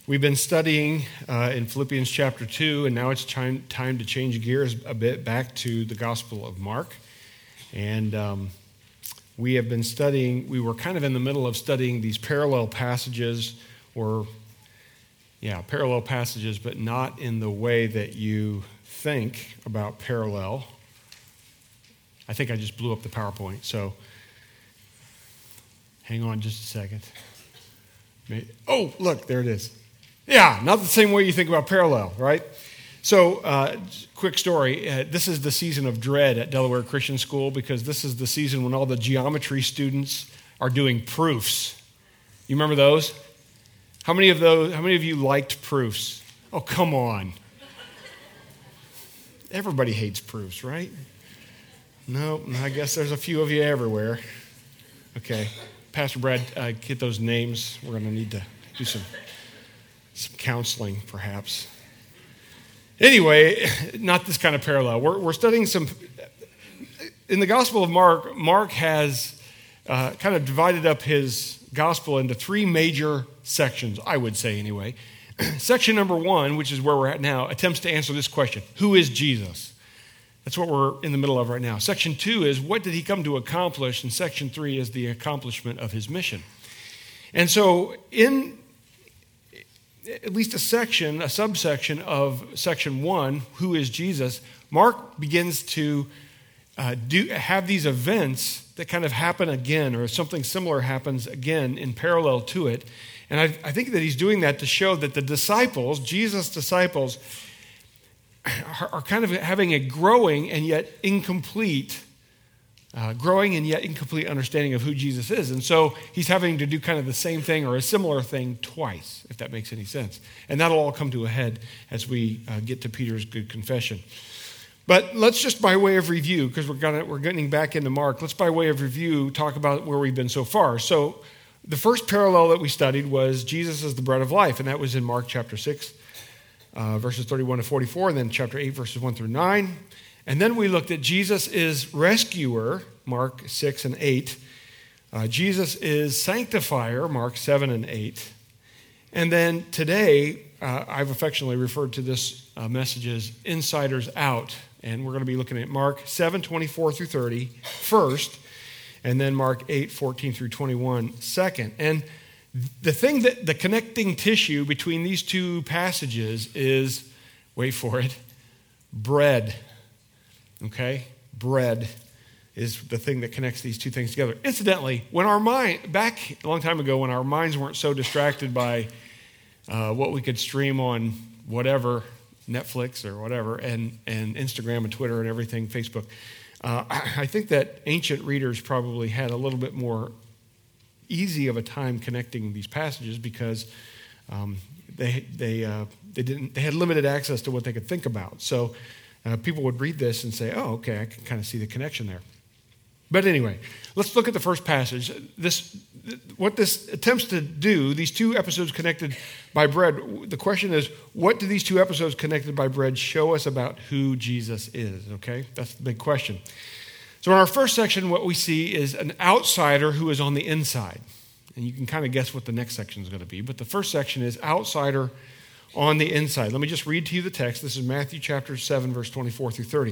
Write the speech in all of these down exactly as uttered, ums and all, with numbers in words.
We've been studying uh, in Philippians chapter two, and now it's time, time to change gears a bit back to the Gospel of Mark. And um, we have been studying, we were kind of in the middle of studying these parallel passages, or, yeah, parallel passages, but not in the way that you think about parallel. I think I just blew up the PowerPoint, so hang on just a second. Oh, look, there it is. Yeah, not the same way you think about parallel, right? So, uh, quick story. Uh, this is the season of dread at Delaware Christian School because this is the season when all the geometry students are doing proofs. You remember those? How many of those? How many of you liked proofs? Oh, come on. Everybody hates proofs, right? No, I guess there's a few of you everywhere. Okay. Pastor Brad, uh, get those names. We're going to need to do some... Some counseling, perhaps. Anyway, not this kind of parallel. We're, we're studying some... In the Gospel of Mark, Mark has uh, kind of divided up his gospel into three major sections, I would say anyway. Section number one, which is where we're at now, attempts to answer this question. Who is Jesus? That's what we're in the middle of right now. Section two is, what did he come to accomplish? And section three is the accomplishment of his mission. And so in... at least a section, a subsection of section one, who is Jesus, Mark begins to uh, do have these events that kind of happen again, or something similar happens again in parallel to it. And I, I think that he's doing that to show that the disciples, Jesus' disciples, are, are kind of having a growing and yet incomplete Uh, growing and yet incomplete understanding of who Jesus is. And so he's having to do kind of the same thing or a similar thing twice, if that makes any sense. And that'll all come to a head as we uh, get to Peter's good confession. But let's just, by way of review, because we're gonna, we're getting back into Mark, let's by way of review talk about where we've been so far. So the first parallel that we studied was Jesus is the bread of life, and that was in Mark chapter six, uh, verses thirty-one to forty-four, and then chapter eight, verses one through nine. And then we looked at Jesus is rescuer, Mark six and eight. Uh, Jesus is sanctifier, Mark seven and eight. And then today, uh, I've affectionately referred to this uh, message as Insiders Out. And we're going to be looking at Mark seven, twenty-four through thirty first, and then Mark eight, fourteen through twenty-one second. And the thing that, the connecting tissue between these two passages is, wait for it, bread. Okay? Bread is the thing that connects these two things together. Incidentally, when our mind, back a long time ago, when our minds weren't so distracted by uh, what we could stream on whatever, Netflix or whatever, and, and Instagram and Twitter and everything, Facebook, uh, I think that ancient readers probably had a little bit more easy of a time connecting these passages because um, they they uh, they didn't they had limited access to what they could think about. So Uh, people would read this and say, oh, okay, I can kind of see the connection there. But anyway, let's look at the first passage. This, what this attempts to do, these two episodes connected by bread, the question is, what do these two episodes connected by bread show us about who Jesus is, okay? That's the big question. So in our first section, what we see is an outsider who is on the inside. And you can kind of guess what the next section is going to be. But the first section is outsider on the inside. Let me just read to you the text. This is Matthew chapter seven, verse twenty-four through thirty.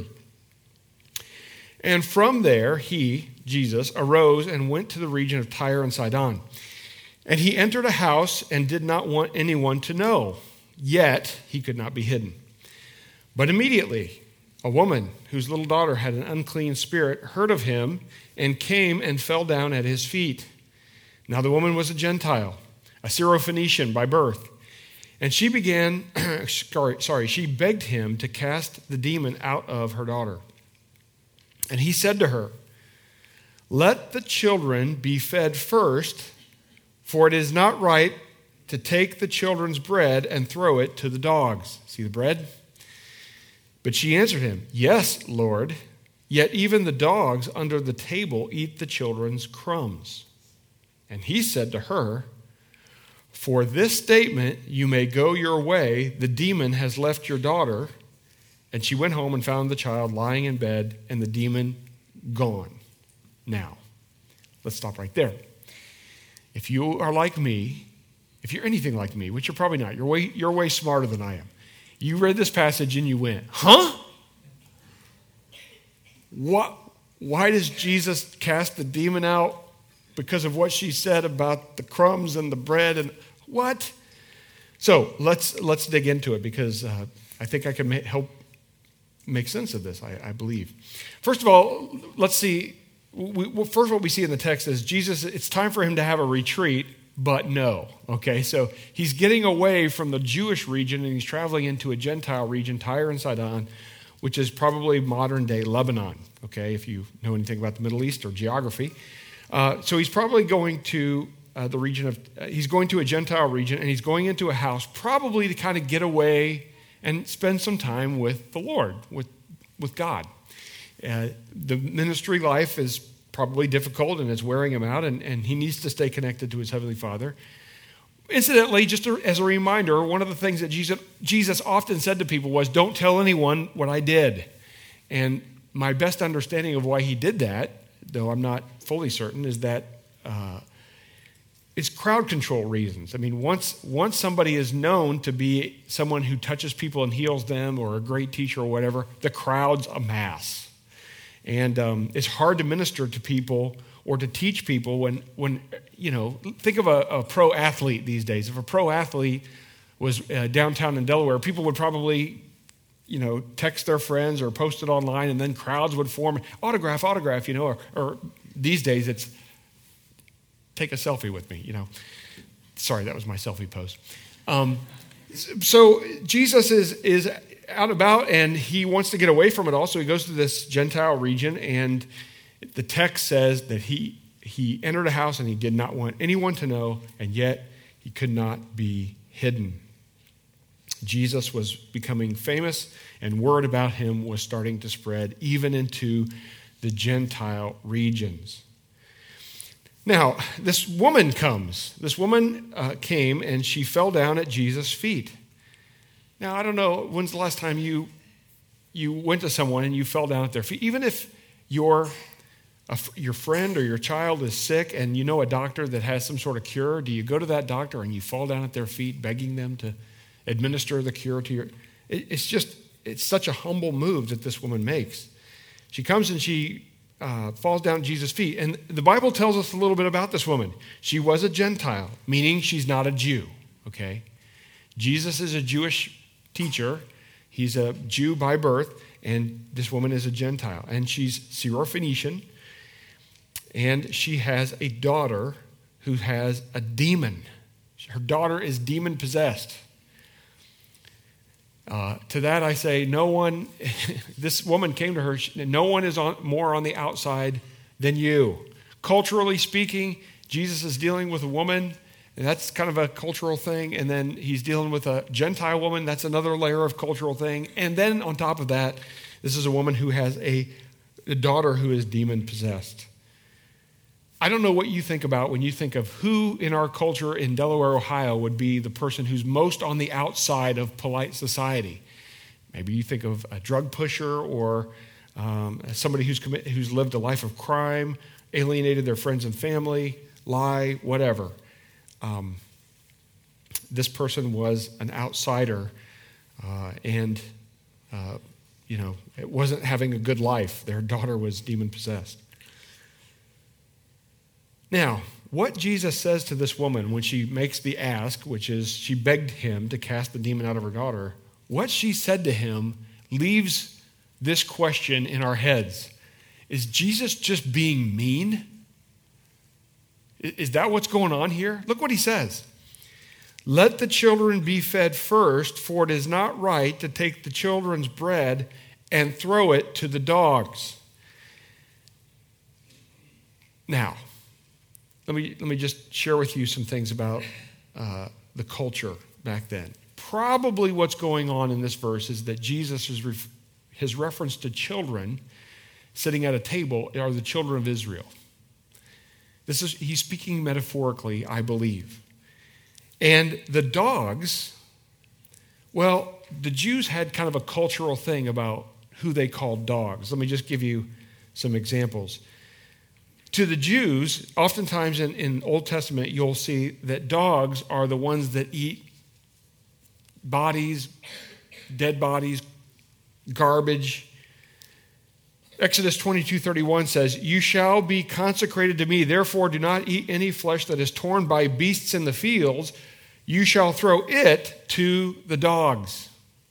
And from there, he, Jesus, arose and went to the region of Tyre and Sidon. And he entered a house and did not want anyone to know, yet he could not be hidden. But immediately, a woman whose little daughter had an unclean spirit heard of him and came and fell down at his feet. Now the woman was a Gentile, a Syrophoenician by birth. And she began, sorry, sorry, she begged him to cast the demon out of her daughter. And he said to her, let the children be fed first, for it is not right to take the children's bread and throw it to the dogs. See the bread? But she answered him, yes, Lord, yet even the dogs under the table eat the children's crumbs. And he said to her, for this statement, you may go your way. The demon has left your daughter. And she went home and found the child lying in bed and the demon gone. Now, let's stop right there. If you are like me, if you're anything like me, which you're probably not, you're way, you're way smarter than I am. You read this passage and you went, huh? What? Why does Jesus cast the demon out? Because of what she said about the crumbs and the bread and what? So let's let's dig into it because uh, I think I can ma- help make sense of this, I, I believe. First of all, let's see. We, well, first, what we see in the text is Jesus, it's time for him to have a retreat, but no. Okay, so he's getting away from the Jewish region and he's traveling into a Gentile region, Tyre and Sidon, which is probably modern-day Lebanon, okay, if you know anything about the Middle East or geography. Uh, so he's probably going to uh, the region of, uh, he's going to a Gentile region, and he's going into a house probably to kind of get away and spend some time with the Lord, with, with God. Uh, the ministry life is probably difficult, and it's wearing him out, and, and he needs to stay connected to his Heavenly Father. Incidentally, just as a reminder, one of the things that Jesus, Jesus often said to people was, don't tell anyone what I did. And my best understanding of why he did that, though I'm not fully certain, is that uh, it's crowd control reasons. I mean, once, once somebody is known to be someone who touches people and heals them or a great teacher or whatever, the crowds amass. And um, it's hard to minister to people or to teach people when, when you know, think of a, a pro athlete these days. If a pro athlete was uh, downtown in Delaware, people would probably, you know, text their friends or post it online, and then crowds would form, autograph, autograph, you know, or, or these days it's take a selfie with me, you know. Sorry, that was my selfie pose. Um, so Jesus is is out about, and he wants to get away from it all, so he goes to this Gentile region, and the text says that he he entered a house and he did not want anyone to know, and yet he could not be hidden. Jesus was becoming famous, and word about him was starting to spread even into the Gentile regions. Now, this woman comes. This woman uh, came, and she fell down at Jesus' feet. Now, I don't know, when's the last time you you went to someone and you fell down at their feet? Even if your, a, your friend or your child is sick and you know a doctor that has some sort of cure, do you go to that doctor and you fall down at their feet begging them to administer the cure to your... It, it's just, it's such a humble move that this woman makes. She comes and she uh, falls down at Jesus' feet. And the Bible tells us a little bit about this woman. She was a Gentile, meaning she's not a Jew, okay? Jesus is a Jewish teacher. He's a Jew by birth, and this woman is a Gentile. And she's Syrophoenician, and she has a daughter who has a demon. Her daughter is demon-possessed. Uh, to that I say, no one, this woman came to her, no one is on, more on the outside than you. Culturally speaking, Jesus is dealing with a woman, and that's kind of a cultural thing, and then he's dealing with a Gentile woman, that's another layer of cultural thing, and then on top of that, this is a woman who has a, a daughter who is demon-possessed. I don't know what you think about when you think of who in our culture in Delaware, Ohio would be the person who's most on the outside of polite society. Maybe you think of a drug pusher or um, somebody who's commit, who's lived a life of crime, alienated their friends and family, lie, whatever. Um, this person was an outsider uh, and, uh, you know, it wasn't having a good life. Their daughter was demon-possessed. Now, what Jesus says to this woman when she makes the ask, which is she begged him to cast the demon out of her daughter, what she said to him leaves this question in our heads. Is Jesus just being mean? Is that what's going on here? Look what he says. Let the children be fed first, for it is not right to take the children's bread and throw it to the dogs. Now, Let me, let me just share with you some things about uh, the culture back then. Probably what's going on in this verse is that Jesus, is ref- his reference to children sitting at a table are the children of Israel. This is, he's speaking metaphorically, I believe. And the dogs, well, the Jews had kind of a cultural thing about who they called dogs. Let me just give you some examples. To the Jews, oftentimes in, in Old Testament, you'll see that dogs are the ones that eat bodies, dead bodies, garbage. Exodus twenty-two thirty-one says, "You shall be consecrated to me, therefore do not eat any flesh that is torn by beasts in the fields. You shall throw it to the dogs."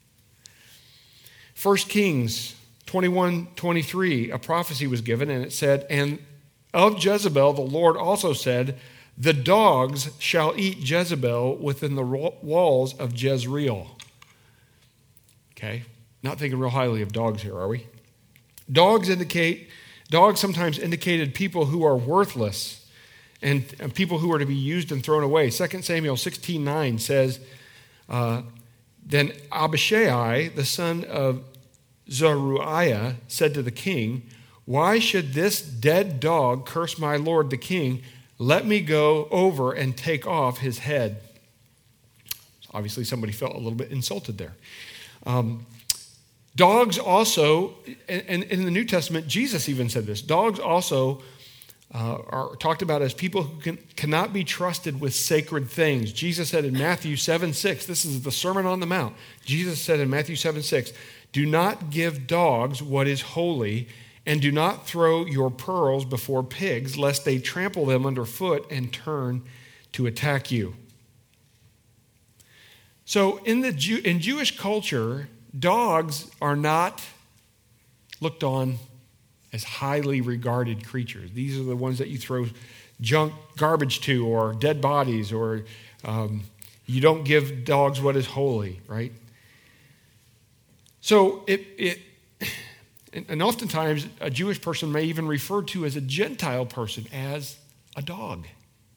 First Kings twenty-one twenty-three, a prophecy was given, and it said, "And of Jezebel the Lord also said, the dogs shall eat Jezebel within the walls of Jezreel." Okay, not thinking real highly of dogs here, are we? Dogs indicate, dogs sometimes indicated people who are worthless and, and people who are to be used and thrown away. Second Samuel sixteen nine says, uh, "Then Abishai, the son of Zeruiah, said to the king, 'Why should this dead dog curse my lord the king? Let me go over and take off his head.'" Obviously, somebody felt a little bit insulted there. Um, dogs also, and, and in the New Testament, Jesus even said this, dogs also uh, are talked about as people who can, cannot be trusted with sacred things. Jesus said in Matthew seven six, this is the Sermon on the Mount. Jesus said in Matthew seven six, "Do not give dogs what is holy, and do not throw your pearls before pigs, lest they trample them underfoot and turn to attack you." So in the Jew, in Jewish culture, dogs are not looked on as highly regarded creatures. These are the ones that you throw junk, garbage to, or dead bodies, or um, you don't give dogs what is holy, right? So it it. And oftentimes, a Jewish person may even refer to as a Gentile person as a dog.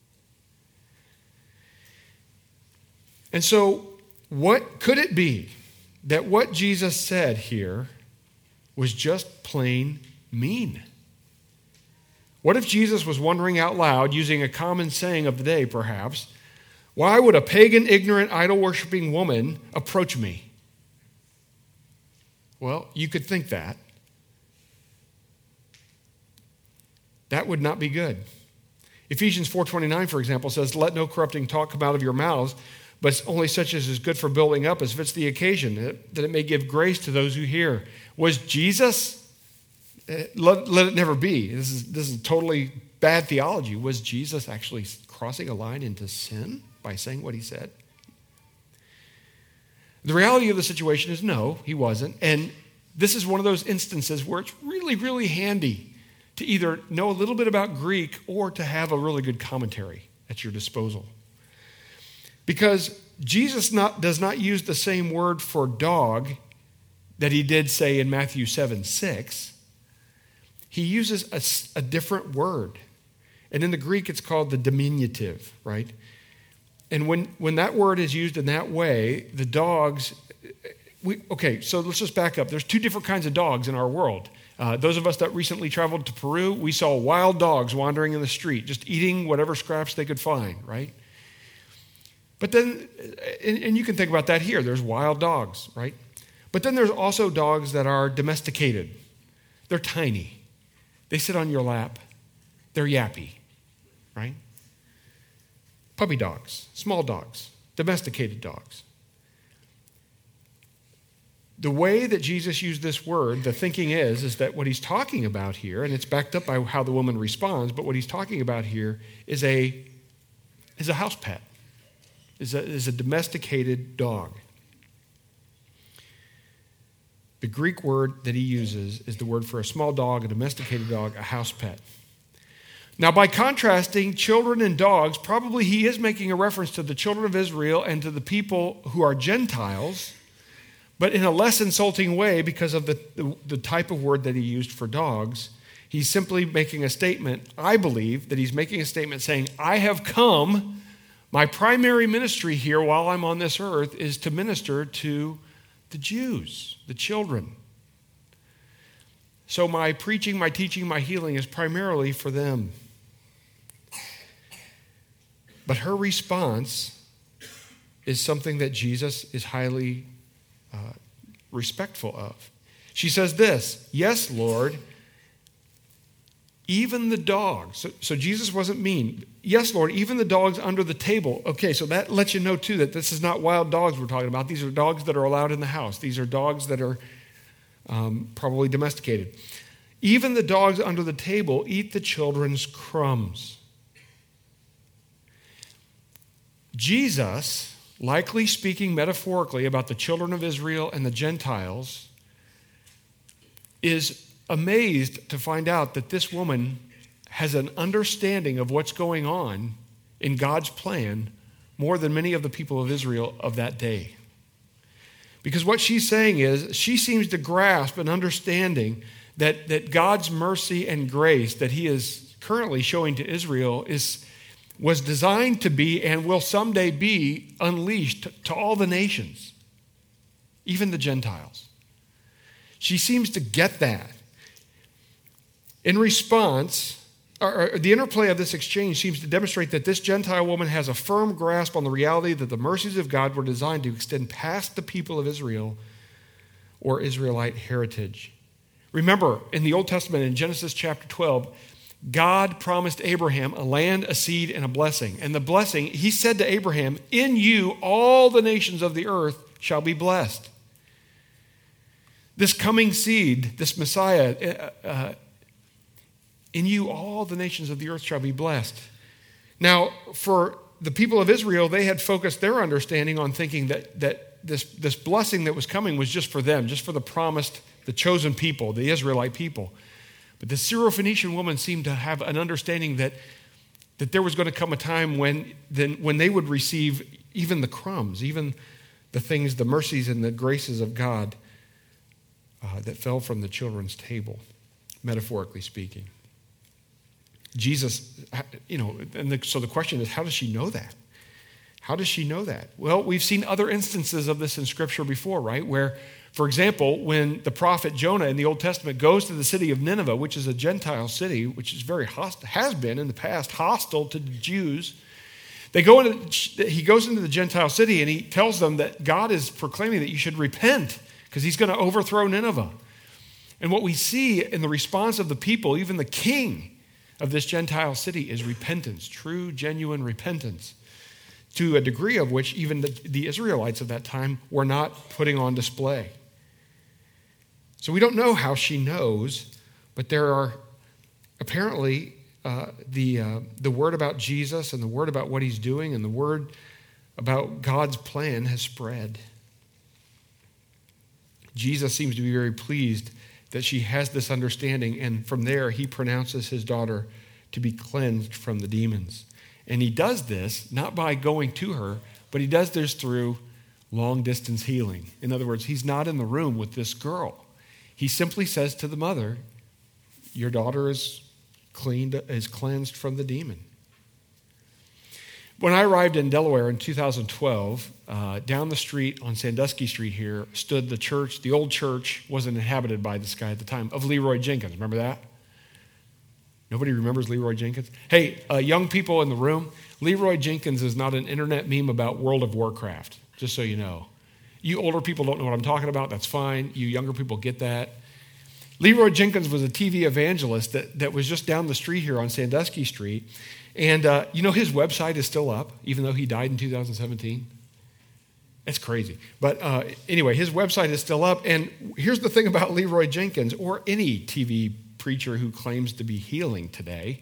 And so, what could it be that what Jesus said here was just plain mean? What if Jesus was wondering out loud, using a common saying of the day perhaps, "Why would a pagan, ignorant, idol-worshiping woman approach me?" Well, you could think that. That would not be good. Ephesians four twenty-nine, for example, says, "Let no corrupting talk come out of your mouths, but only such as is good for building up as fits the occasion, that it may give grace to those who hear." Was Jesus, let, let it never be. This is, this is totally bad theology. Was Jesus actually crossing a line into sin by saying what he said? The reality of the situation is no, he wasn't. And this is one of those instances where it's really, really handy to either know a little bit about Greek or to have a really good commentary at your disposal. Because Jesus not, does not use the same word for dog that he did say in Matthew seven six. He uses a, a different word. And in the Greek, it's called the diminutive, right? And when, when that word is used in that way, the dogs, we, okay, so let's just back up. There's two different kinds of dogs in our world. Uh, those of us that recently traveled to Peru, we saw wild dogs wandering in the street, just eating whatever scraps they could find, right? But then, and, and you can think about that here. There's wild dogs, right? But then there's also dogs that are domesticated. They're tiny. They sit on your lap. They're yappy, right? Puppy dogs, small dogs, domesticated dogs. The way that Jesus used this word, the thinking is, is that what he's talking about here, and it's backed up by how the woman responds, but what he's talking about here is a, is a house pet, is a, is a domesticated dog. The Greek word that he uses is the word for a small dog, a domesticated dog, a house pet. Now, by contrasting children and dogs, probably he is making a reference to the children of Israel and to the people who are Gentiles, but in a less insulting way because of the, the, the type of word that he used for dogs. He's simply making a statement. I believe that he's making a statement saying, I have come, my primary ministry here while I'm on this earth is to minister to the Jews, the children. So my preaching, my teaching, my healing is primarily for them. But her response is something that Jesus is highly uh, respectful of. She says this, "Yes, Lord, even the dogs. So, so Jesus wasn't mean. Yes, Lord, even the dogs under the table. Okay, so that lets you know, too, that this is not wild dogs we're talking about. These are dogs that are allowed in the house. These are dogs that are um, probably domesticated. Even the dogs under the table eat the children's crumbs. Jesus, likely speaking metaphorically about the children of Israel and the Gentiles, is amazed to find out that this woman has an understanding of what's going on in God's plan more than many of the people of Israel of that day. Because what she's saying is, she seems to grasp an understanding that, that God's mercy and grace that he is currently showing to Israel is, was designed to be and will someday be unleashed to all the nations, even the Gentiles. She seems to get that. In response, or, or the interplay of this exchange seems to demonstrate that this Gentile woman has a firm grasp on the reality that the mercies of God were designed to extend past the people of Israel or Israelite heritage. Remember, in the Old Testament, in Genesis chapter twelve, God promised Abraham a land, a seed, and a blessing. And the blessing, he said to Abraham, in you all the nations of the earth shall be blessed. This coming seed, this Messiah, uh, uh, in you all the nations of the earth shall be blessed. Now, for the people of Israel, they had focused their understanding on thinking that, that this, this blessing that was coming was just for them, just for the promised, the chosen people, the Israelite people. But the Syrophoenician woman seemed to have an understanding that, that there was going to come a time when, then, when they would receive even the crumbs, even the things, the mercies and the graces of God uh, that fell from the children's table, metaphorically speaking. Jesus, you know, and the, so the question is, how does she know that? How does she know that? Well, we've seen other instances of this in Scripture before, right? Where, for example, when the prophet Jonah in the Old Testament goes to the city of Nineveh, which is a Gentile city, which is very hostile, has been in the past hostile to the Jews. They go into, he goes into the Gentile city and he tells them that God is proclaiming that you should repent because he's going to overthrow Nineveh. And what we see in the response of the people, even the king of this Gentile city, is repentance, true, genuine repentance, to a degree of which even the, the Israelites of that time were not putting on display. So we don't know how she knows, but there are apparently uh, the, uh, the word about Jesus and the word about what he's doing and the word about God's plan has spread. Jesus seems to be very pleased that she has this understanding, and from there he pronounces his daughter to be cleansed from the demons. And he does this not by going to her, but he does this through long-distance healing. In other words, he's not in the room with this girl. He simply says to the mother, your daughter is cleaned, is cleansed from the demon. When I arrived in Delaware in two thousand twelve, uh, down the street on Sandusky Street here stood the church. The old church wasn't inhabited by this guy at the time, of Leroy Jenkins. Remember that? Nobody remembers Leroy Jenkins? Hey, uh, young people in the room, Leroy Jenkins is not an internet meme about World of Warcraft, just so you know. You older people don't know what I'm talking about. That's fine. You younger people get that. Leroy Jenkins was a T V evangelist that, that was just down the street here on Sandusky Street. And, uh, you know, his website is still up, even though he died in two thousand seventeen. That's crazy. But uh, anyway, his website is still up. And here's the thing about Leroy Jenkins, or any T V preacher who claims to be healing today,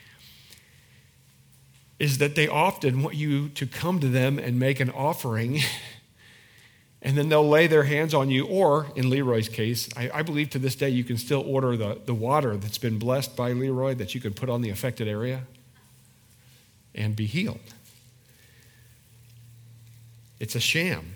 is that they often want you to come to them and make an offering, and then they'll lay their hands on you. Or, in Leroy's case, I, I believe to this day you can still order the, the water that's been blessed by Leroy that you can put on the affected area and be healed. It's a sham.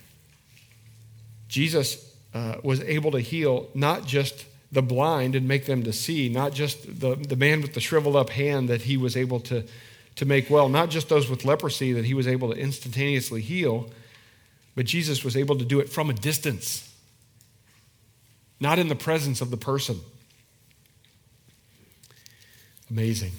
Jesus uh, was able to heal not just the blind and make them to see, not just the, the man with the shriveled up hand that he was able to, to make well, not just those with leprosy that he was able to instantaneously heal, but Jesus was able to do it from a distance, not in the presence of the person. Amazing.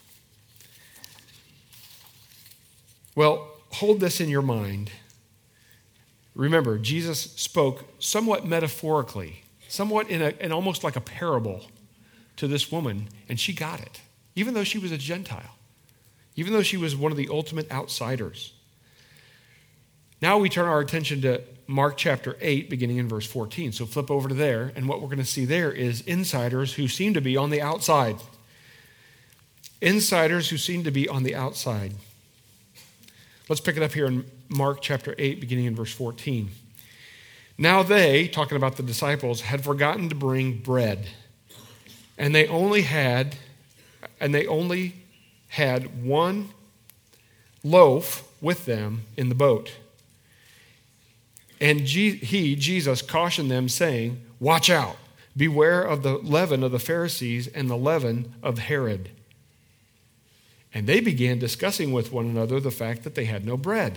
Well, hold this in your mind. Remember, Jesus spoke somewhat metaphorically, somewhat in, a, in almost like a parable to this woman, and she got it, even though she was a Gentile, even though she was one of the ultimate outsiders. Now we turn our attention to Mark chapter eight, beginning in verse fourteen. So flip over to there, and what we're going to see there is insiders who seem to be on the outside. Insiders who seem to be on the outside. Let's pick it up here in Mark chapter eight, beginning in verse fourteen. Now they, talking about the disciples, had forgotten to bring bread, and they only had, and they only had one loaf with them in the boat. And he, Jesus, cautioned them, saying, "Watch out, beware of the leaven of the Pharisees and the leaven of Herod." And they began discussing with one another the fact that they had no bread.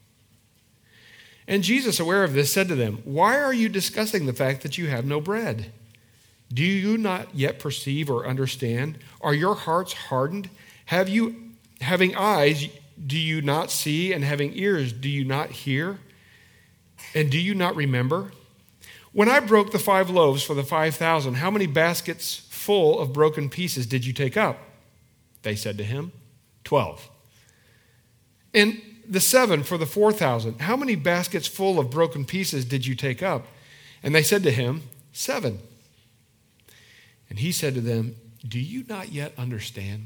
And Jesus, aware of this, said to them, "Why are you discussing the fact that you have no bread? Do you not yet perceive or understand? Are your hearts hardened? Have you, having eyes, do you not see? And having ears, do you not hear? And do you not remember? When I broke the five loaves for the five thousand, how many baskets full of broken pieces did you take up?" They said to him, Twelve. "And the seven for the four thousand, how many baskets full of broken pieces did you take up?" And they said to him, Seven. And he said to them, "Do you not yet understand?"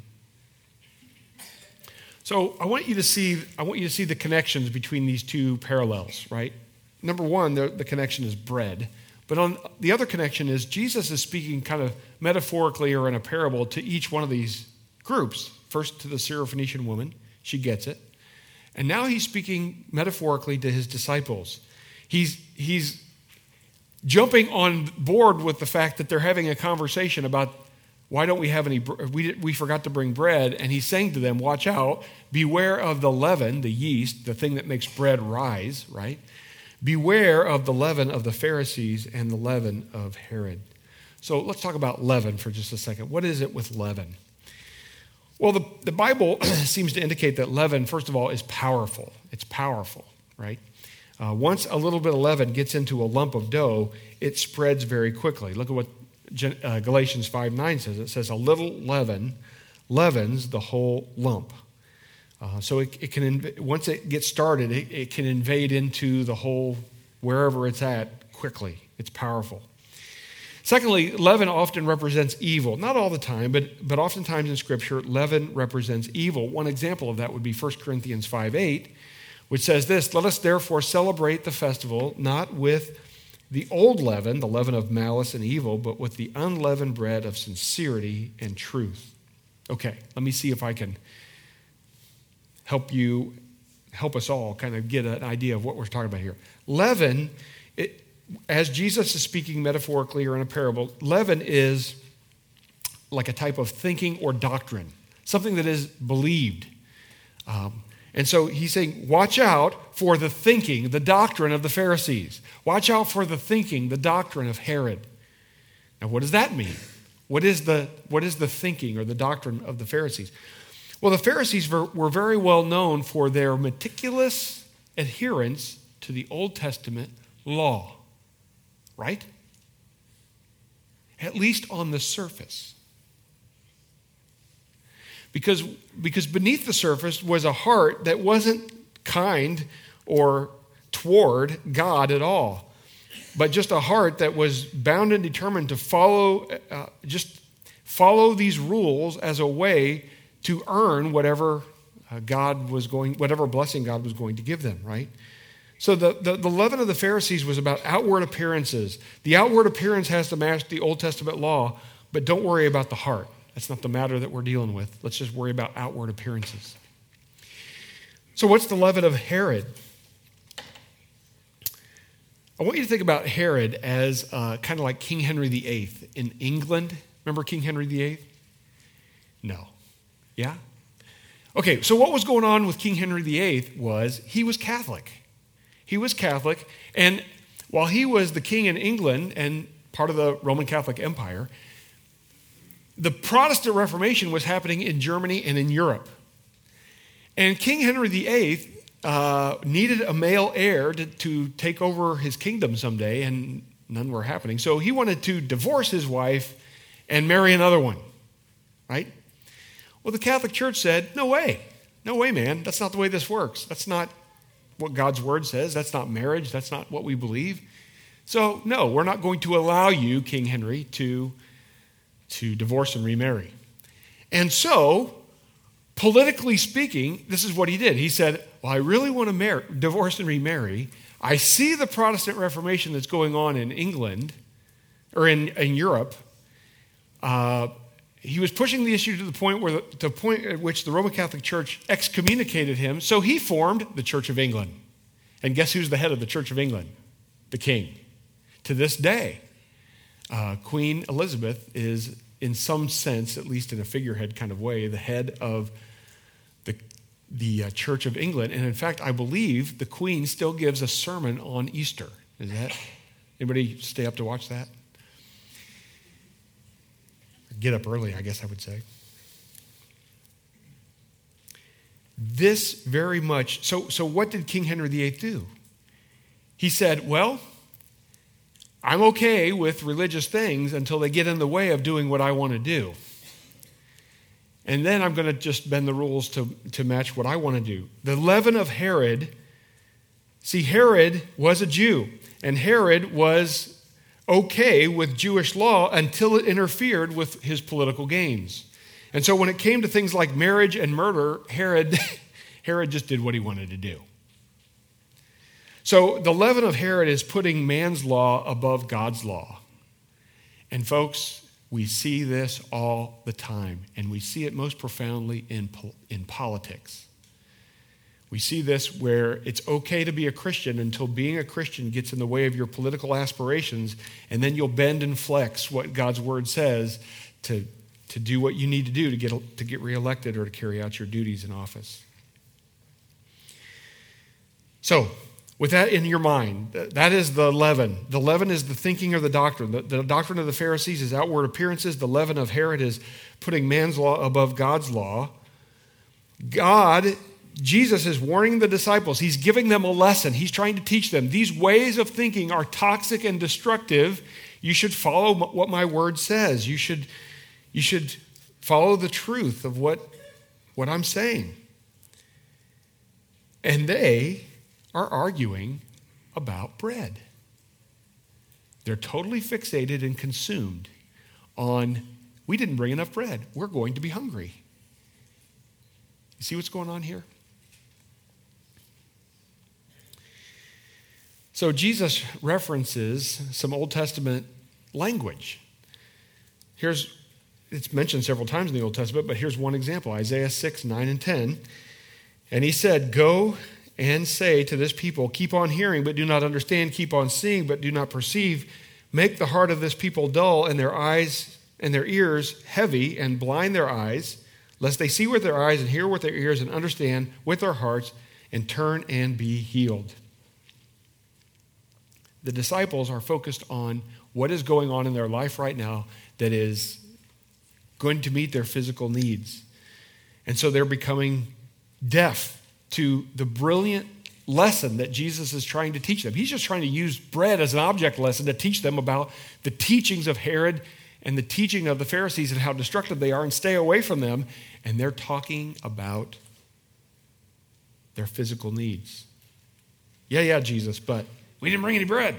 So I want you to see, I want you to see the connections between these two parallels, right? Number one, the, the connection is bread. But on the other connection is Jesus is speaking kind of metaphorically or in a parable to each one of these groups. First to the Syrophoenician woman, she gets it. And now he's speaking metaphorically to his disciples. He's, he's jumping on board with the fact that they're having a conversation about why don't we have any, we, we forgot to bring bread. And he's saying to them, watch out, beware of the leaven, the yeast, the thing that makes bread rise, right? Beware of the leaven of the Pharisees and the leaven of Herod. So let's talk about leaven for just a second. What is it with leaven? Well, the, the Bible seems to indicate that leaven, first of all, is powerful. It's powerful, right? Uh, once a little bit of leaven gets into a lump of dough, it spreads very quickly. Look at what uh, Galatians five nine says. It says, "A little leaven leavens the whole lump." Uh, so it, it can, inv- once it gets started, it, it can invade into the whole, wherever it's at, quickly. It's powerful. Secondly, leaven often represents evil. Not all the time, but, but oftentimes in Scripture, leaven represents evil. One example of that would be First Corinthians five eight, which says this, "Let us therefore celebrate the festival, not with the old leaven, the leaven of malice and evil, but with the unleavened bread of sincerity and truth." Okay, let me see if I can help you, help us all kind of get an idea of what we're talking about here. Leaven, it, as Jesus is speaking metaphorically or in a parable, leaven is like a type of thinking or doctrine, something that is believed. Um, and so he's saying, watch out for the thinking, the doctrine of the Pharisees. Watch out for the thinking, the doctrine of Herod. Now, what does that mean? What is the, what is the thinking or the doctrine of the Pharisees? Well, the Pharisees were, were very well known for their meticulous adherence to the Old Testament law. Right? At least on the surface. Because, because beneath the surface was a heart that wasn't kind or toward God at all, but just a heart that was bound and determined to follow, uh, just follow these rules as a way to earn whatever uh, God was going, whatever blessing God was going to give them, right? So the, the, the leaven of the Pharisees was about outward appearances. The outward appearance has to match the Old Testament law, but don't worry about the heart. That's not the matter that we're dealing with. Let's just worry about outward appearances. So what's the leaven of Herod? I want you to think about Herod as uh, kind of like King Henry the Eighth in England. Remember King Henry the Eighth? No. Yeah? Okay, so what was going on with King Henry the Eighth was he was Catholic. He was Catholic, and while he was the king in England and part of the Roman Catholic Empire, the Protestant Reformation was happening in Germany and in Europe. And King Henry the Eighth uh, needed a male heir to, to take over his kingdom someday, and none were happening. So he wanted to divorce his wife and marry another one, right? Well, the Catholic Church said, no way. No way, man. That's not the way this works. That's not what God's word says. That's not marriage. That's not what we believe. So, no, we're not going to allow you, King Henry, to, to divorce and remarry. And so, politically speaking, this is what he did. He said, well, I really want to marry, divorce and remarry. I see the Protestant Reformation that's going on in England, or in, in Europe. Uh, he was pushing the issue to the point where the, to the point at which the Roman Catholic Church excommunicated him. So he formed the Church of England. And guess who's the head of the Church of England? The king. To this day, uh, Queen Elizabeth is, in some sense, at least in a figurehead kind of way, the head of the, the uh, Church of England. And in fact, I believe the Queen still gives a sermon on Easter. Is that? Anybody stay up to watch that? Get up early, I guess I would say. This very much, so, so what did King Henry the Eighth do? He said, well, I'm okay with religious things until they get in the way of doing what I want to do. And then I'm going to just bend the rules to, to match what I want to do. The leaven of Herod, see, Herod was a Jew, and Herod was okay with Jewish law until it interfered with his political gains. And so when it came to things like marriage and murder, Herod, Herod just did what he wanted to do. So the leaven of Herod is putting man's law above God's law. And folks, we see this all the time, and we see it most profoundly in, in politics. We see this where it's okay to be a Christian until being a Christian gets in the way of your political aspirations, and then you'll bend and flex what God's word says to, to do what you need to do to get, to get reelected or to carry out your duties in office. So, with that in your mind, that is the leaven. The leaven is the thinking of the doctrine. The, the doctrine of the Pharisees is outward appearances. The leaven of Herod is putting man's law above God's law. God, Jesus is warning the disciples. He's giving them a lesson. He's trying to teach them. These ways of thinking are toxic and destructive. You should follow what my word says. You should, you should follow the truth of what, what I'm saying. And they are arguing about bread. They're totally fixated and consumed on, we didn't bring enough bread. We're going to be hungry. You see what's going on here? So Jesus references some Old Testament language. Here's, it's mentioned several times in the Old Testament, but here's one example, Isaiah six, nine, and ten. And he said, go and say to this people, keep on hearing, but do not understand, keep on seeing, but do not perceive. Make the heart of this people dull, and their eyes and their ears heavy, and blind their eyes, lest they see with their eyes and hear with their ears and understand with their hearts and turn and be healed. The disciples are focused on what is going on in their life right now that is going to meet their physical needs. And so they're becoming deaf to the brilliant lesson that Jesus is trying to teach them. He's just trying to use bread as an object lesson to teach them about the teachings of Herod and the teaching of the Pharisees and how destructive they are, and stay away from them. And they're talking about their physical needs. Yeah, yeah, Jesus, but we didn't bring any bread.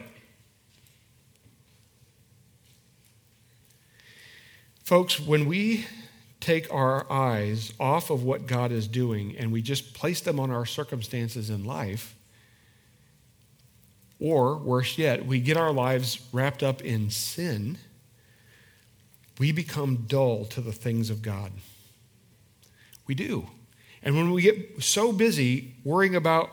Folks, when we take our eyes off of what God is doing and we just place them on our circumstances in life, or worse yet, we get our lives wrapped up in sin, we become dull to the things of God. We do. And when we get so busy worrying about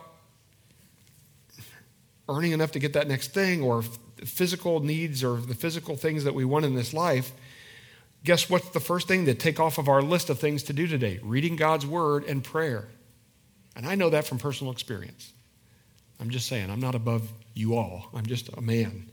earning enough to get that next thing, or physical needs, or the physical things that we want in this life, guess what's the first thing to take off of our list of things to do today? Reading God's word and prayer. And I know that from personal experience. I'm just saying, I'm not above you all. I'm just a man.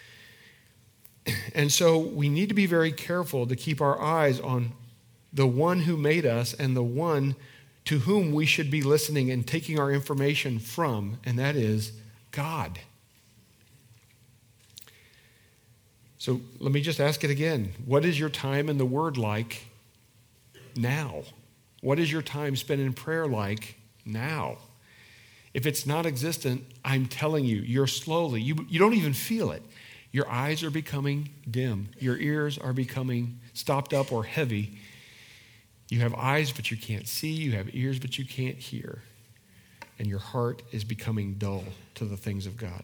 And so we need to be very careful to keep our eyes on the one who made us and the one to whom we should be listening and taking our information from, and that is God. So let me just ask it again. What is your time in the Word like now? What is your time spent in prayer like now? If it's non existent, I'm telling you, you're slowly, you, you don't even feel it. Your eyes are becoming dim. Your ears are becoming stopped up or heavy. You have eyes, but you can't see. You have ears, but you can't hear. And your heart is becoming dull to the things of God.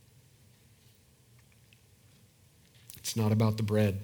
It's not about the bread.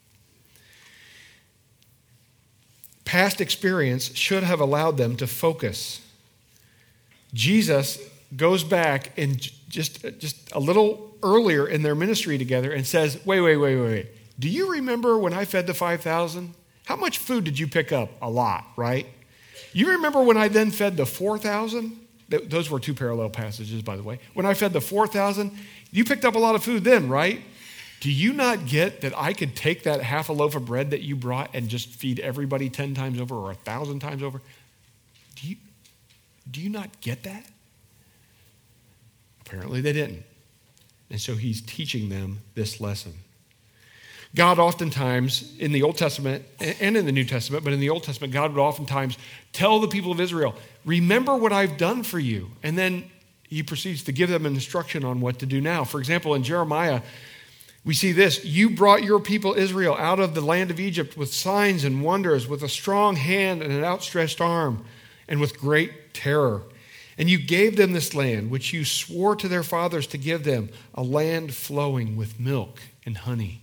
Past experience should have allowed them to focus. Jesus goes back and just, just a little earlier in their ministry together and says, wait, wait, wait, wait, wait. Do you remember when I fed the five thousand? How much food did you pick up? A lot, right? You remember when I then fed the four thousand? Those were two parallel passages, by the way. When I fed the four thousand, you picked up a lot of food then, right? Do you not get that I could take that half a loaf of bread that you brought and just feed everybody ten times over or a thousand times over? Do you, do you not get that? Apparently they didn't. And so he's teaching them this lesson. God oftentimes, in the Old Testament and in the New Testament, but in the Old Testament, God would oftentimes tell the people of Israel, remember what I've done for you. And then he proceeds to give them an instruction on what to do now. For example, in Jeremiah, we see this: you brought your people Israel out of the land of Egypt with signs and wonders, with a strong hand and an outstretched arm, and with great terror. And you gave them this land, which you swore to their fathers to give them, a land flowing with milk and honey.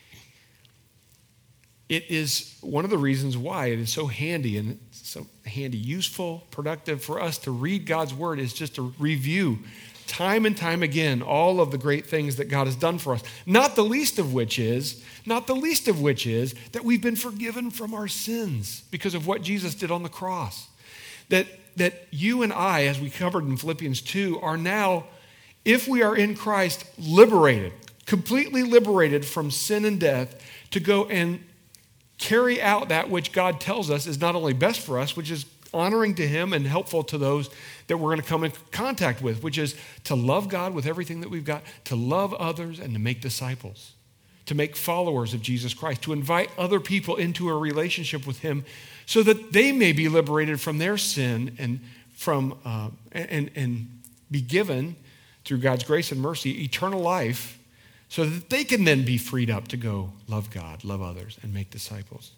It is one of the reasons why it is so handy and so handy, useful, productive for us to read God's word, is just to review time and time again all of the great things that God has done for us. Not the least of which is, not the least of which is that we've been forgiven from our sins because of what Jesus did on the cross. That, that you and I, as we covered in Philippians two, are now, if we are in Christ, liberated, completely liberated from sin and death to go and carry out that which God tells us is not only best for us, which is honoring to him and helpful to those that we're going to come in contact with, which is to love God with everything that we've got, to love others and to make disciples, to make followers of Jesus Christ, to invite other people into a relationship with him so that they may be liberated from their sin and from uh, and, and be given, through God's grace and mercy, eternal life, so that they can then be freed up to go love God, love others, and make disciples.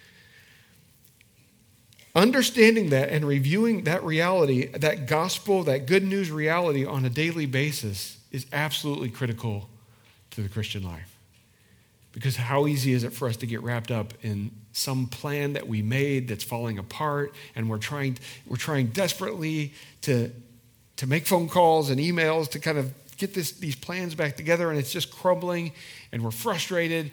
Understanding that and reviewing that reality, that gospel, that good news reality on a daily basis is absolutely critical to the Christian life. Because how easy is it for us to get wrapped up in some plan that we made that's falling apart, and we're trying, we're trying desperately to, to make phone calls and emails to kind of get this, these plans back together, and it's just crumbling, and we're frustrated.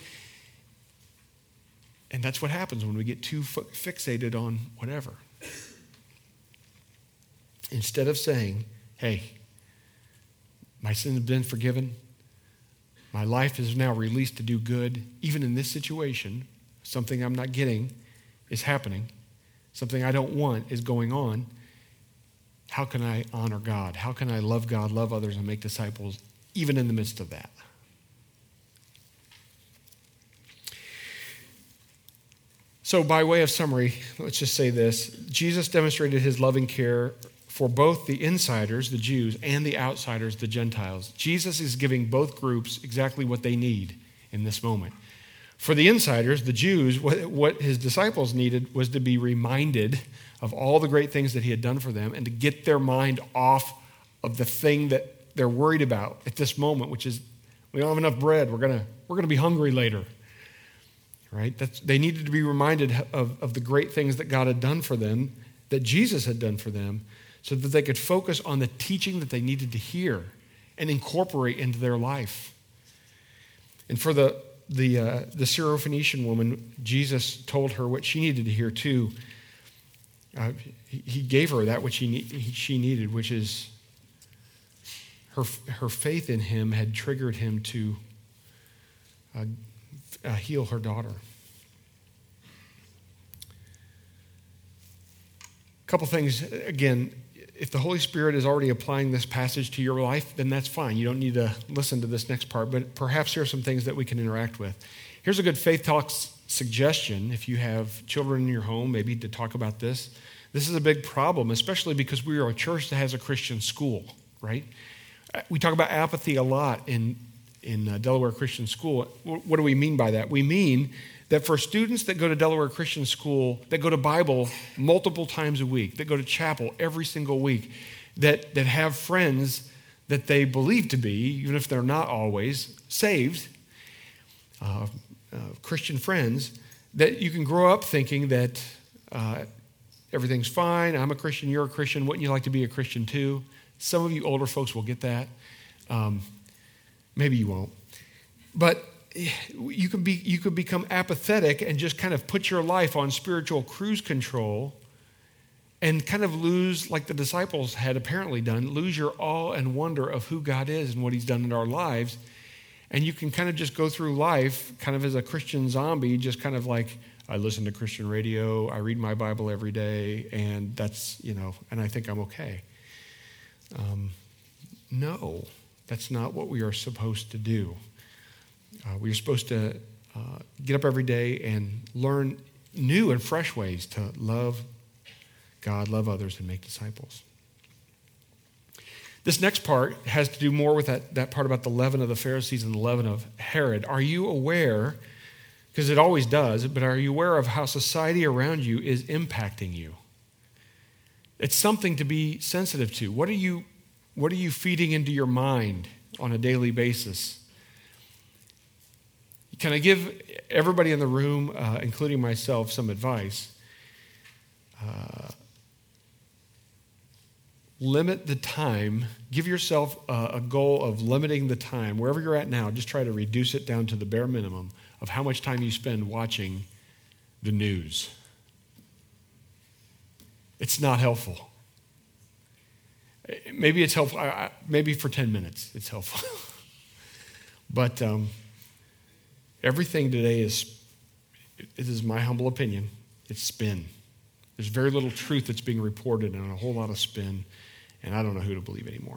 And that's what happens when we get too fixated on whatever. Instead of saying, hey, my sins have been forgiven, my life is now released to do good, even in this situation, something I'm not getting is happening, something I don't want is going on. How can I honor God? How can I love God, love others, and make disciples, even in the midst of that? So by way of summary, let's just say this. Jesus demonstrated his loving care for both the insiders, the Jews, and the outsiders, the Gentiles. Jesus is giving both groups exactly what they need in this moment. For the insiders, the Jews, what, what his disciples needed was to be reminded of all the great things that he had done for them and to get their mind off of the thing that they're worried about at this moment, which is, we don't have enough bread. We're gonna we're gonna be hungry later. Right? That's, they needed to be reminded of, of the great things that God had done for them, that Jesus had done for them, so that they could focus on the teaching that they needed to hear and incorporate into their life. And for the the uh, the Syrophoenician woman, Jesus told her what she needed to hear too. Uh, he, he gave her that which she, ne- she needed, which is her her faith in him had triggered him to uh, uh, heal her daughter. A couple things, again, if the Holy Spirit is already applying this passage to your life, then that's fine. You don't need to listen to this next part, but perhaps here are some things that we can interact with. Here's a good Faith Talks suggestion if you have children in your home, maybe to talk about this. This is a big problem, especially because we are a church that has a Christian school, right? We talk about apathy a lot in, in uh, Delaware Christian School. What do we mean by that? We mean that for students that go to Delaware Christian School, that go to Bible multiple times a week, that go to chapel every single week, that, that have friends that they believe to be, even if they're not always, saved, uh, uh, Christian friends, that you can grow up thinking that uh, everything's fine, I'm a Christian, you're a Christian, wouldn't you like to be a Christian too? Some of you older folks will get that. Um, maybe you won't. But you could be you could become apathetic and just kind of put your life on spiritual cruise control and kind of lose, like the disciples had apparently done, lose your awe and wonder of who God is and what he's done in our lives. And you can kind of just go through life kind of as a Christian zombie, just kind of like, I listen to Christian radio, I read my Bible every day, and that's, you know, and I think I'm okay. Um, no, that's not what we are supposed to do. Uh, we are supposed to uh, get up every day and learn new and fresh ways to love God, love others, and make disciples. This next part has to do more with that, that part about the leaven of the Pharisees and the leaven of Herod. Are you aware, because it always does, but are you aware of how society around you is impacting you? It's something to be sensitive to. What are you, what are you feeding into your mind on a daily basis? Can I give everybody in the room, uh, including myself, some advice? Uh, limit the time. Give yourself a, a goal of limiting the time. Wherever you're at now, just try to reduce it down to the bare minimum of how much time you spend watching the news. It's not helpful. Maybe it's helpful. I, I, maybe for ten minutes it's helpful. But... Um, Everything today is, it is my humble opinion, it's spin. There's very little truth that's being reported and a whole lot of spin, and I don't know who to believe anymore.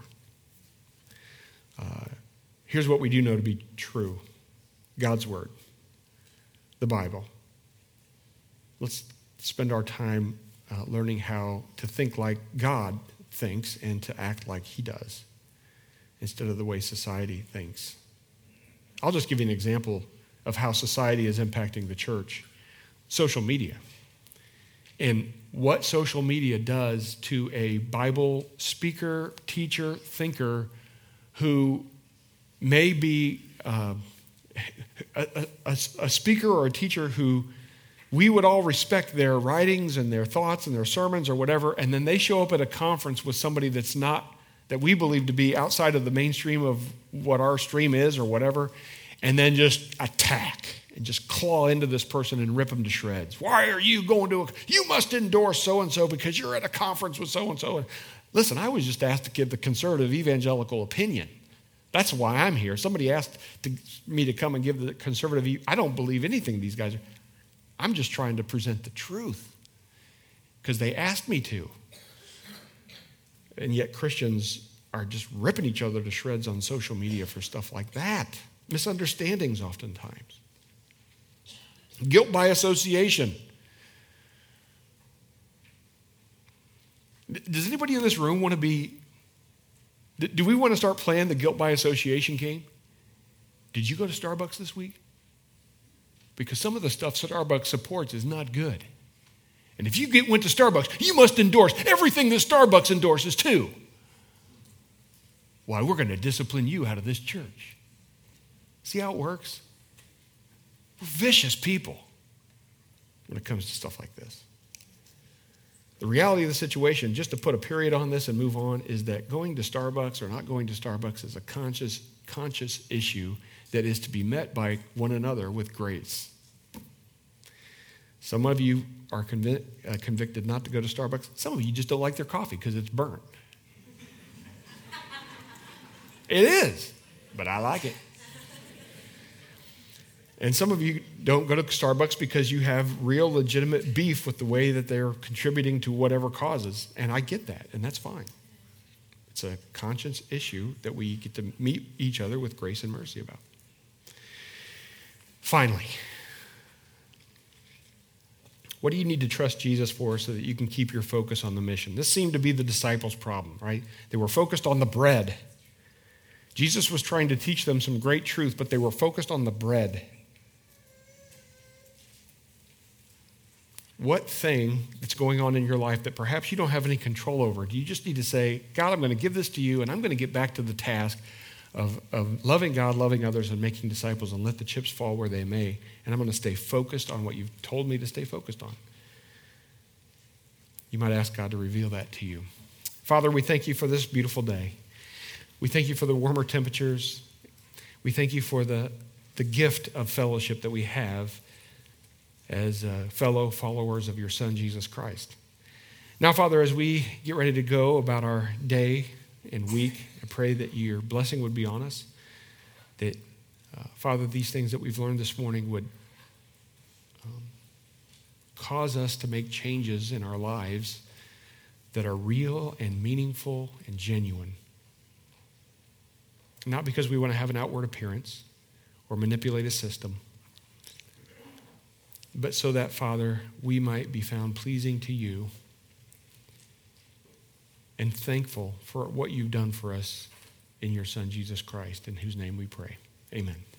Uh, here's what we do know to be true. God's Word, the Bible. Let's spend our time uh, learning how to think like God thinks and to act like He does instead of the way society thinks. I'll just give you an example of how society is impacting the church. Social media. And what social media does to a Bible speaker, teacher, thinker who may be uh, a, a, a speaker or a teacher who we would all respect their writings and their thoughts and their sermons or whatever, and then they show up at a conference with somebody that's not, that we believe to be outside of the mainstream of what our stream is or whatever, and then just attack and just claw into this person and rip them to shreds. Why are you going to, a, you must endorse so-and-so because you're at a conference with so-and-so. Listen, I was just asked to give the conservative evangelical opinion. That's why I'm here. Somebody asked to, me to come and give the conservative, I don't believe anything these guys are. I'm just trying to present the truth because they asked me to. And yet Christians are just ripping each other to shreds on social media for stuff like that. Misunderstandings oftentimes. Guilt by association. Does anybody in this room want to be, do we want to start playing the guilt by association game? Did you go to Starbucks this week? Because some of the stuff Starbucks supports is not good. And if you get, went to Starbucks, you must endorse everything that Starbucks endorses too. Why, we're going to discipline you out of this church. See how it works? We're vicious people when it comes to stuff like this. The reality of the situation, just to put a period on this and move on, is that going to Starbucks or not going to Starbucks is a conscious, conscious issue that is to be met by one another with grace. Some of you are convic- uh, convicted not to go to Starbucks. Some of you just don't like their coffee because it's burnt. It is, but I like it. And some of you don't go to Starbucks because you have real legitimate beef with the way that they're contributing to whatever causes. And I get that, and that's fine. It's a conscience issue that we get to meet each other with grace and mercy about. Finally, what do you need to trust Jesus for so that you can keep your focus on the mission? This seemed to be the disciples' problem, right? They were focused on the bread. Jesus was trying to teach them some great truth, but they were focused on the bread. What thing that's going on in your life that perhaps you don't have any control over, do you just need to say, God, I'm going to give this to you, and I'm going to get back to the task of, of loving God, loving others, and making disciples, and let the chips fall where they may, and I'm going to stay focused on what you've told me to stay focused on. You might ask God to reveal that to you. Father, we thank you for this beautiful day. We thank you for the warmer temperatures. We thank you for the, the gift of fellowship that we have as uh, fellow followers of your Son, Jesus Christ. Now, Father, as we get ready to go about our day and week, I pray that your blessing would be on us, that, uh, Father, these things that we've learned this morning would um, cause us to make changes in our lives that are real and meaningful and genuine. Not because we want to have an outward appearance or manipulate a system, but so that, Father, we might be found pleasing to you and thankful for what you've done for us in your Son, Jesus Christ, in whose name we pray. Amen.